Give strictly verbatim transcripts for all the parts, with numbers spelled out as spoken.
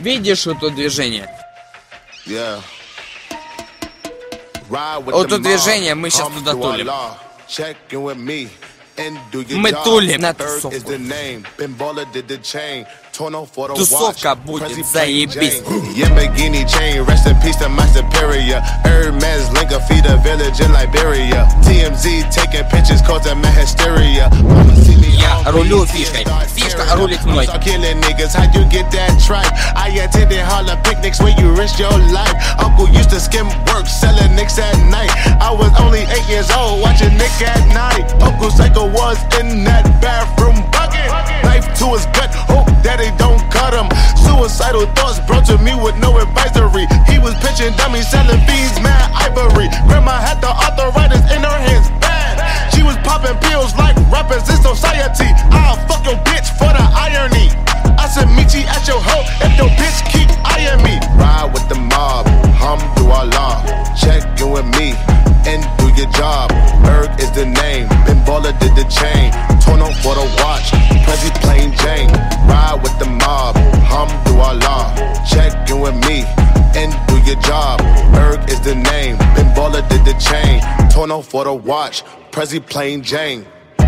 Видишь это движение? Yeah. Вот это движение, мы сейчас туда тулим. Мы тулим на тусовку. Тусовка будет заебись. Lamborghini chain, rest in peace to my superior. Hermes link a feed a village in Liberia. T M Z taking pictures causing my hysteria. Я рулю фишкой. Фишка рулит мной. Killing niggas, how you get that tripe? I attended Harlem picnics where you risk your life. Uncle used to skim work, selling nicks at night. I was only eight years old, watching Nick at night. Uncle Psycho was in that bathroom bucket. Knife to his gut, hope daddy don't cut him. Suicidal thoughts brought to me with no advisory. He was pitching dummies, selling fiends, mad ivory. Grandma had the arthritis in her hands, bad. She was popping pills like rappers in society. I'll fuck your bitch for the irony. I said meet you at your hoe if your bitch keep eyeing me. Ride with the mob, hum through our law. Check you and me, and do your job. Berg is the name, Ben Baller did the chain. Torn on for the watch, Prezi plain Jane. Ride with the mob, hum through our law. Check you and me, and do your job. Berg is the name, Ben Baller did the chain. Torn on for the watch, Prezi plain Jane.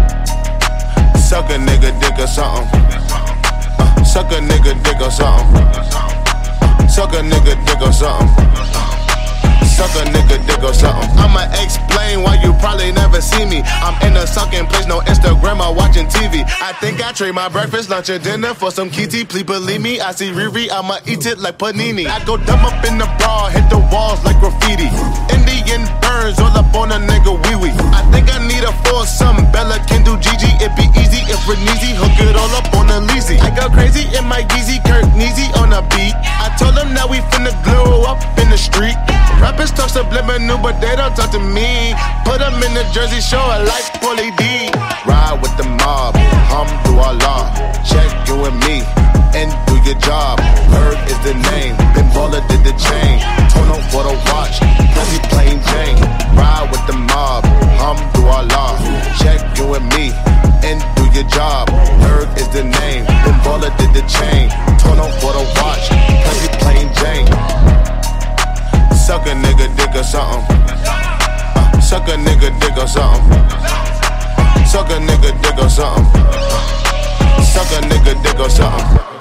Suck a nigga dick or something. Uh, suck a nigga dick or something. Uh, suck a nigga dick or something. Suck a nigga dick or something. I'ma explain why you probably never see me. I'm in a sucking place, no Instagram or watching T V. I think I trade my breakfast, lunch, and dinner for some kitty. Please believe me, I see Riri, I'ma eat it like panini. I go dumb up in the bra, hit the walls like graffiti. Indian burns all up on a nigga wee wee. I think I need a foursome. Bella can do Gigi, it be easy if Reneezy hook it all up on a leasy. I go crazy in my Yeezy, Kirk Neezy on a beat. I told them that we finna glow up in the street. Rappers talk subliminal, but they don't talk to me. Put them in the Jersey Shore like Pauly D. Ride with the mob, hum through our law. Check you and me, and do your job. Berg is the name, Ben Baller did the chain. Torn on for the watch, Prezi plain Jane. Ride with the mob, hum through our law. Check you and me, and do your job. Berg is the name, Ben Baller did the chain. Torn on for the watch, Prezi plain Jane. Suck a nigga dick or something. Uh, suck a nigga dick or something. Suck a nigga dick or something. Suck a nigga dick or something.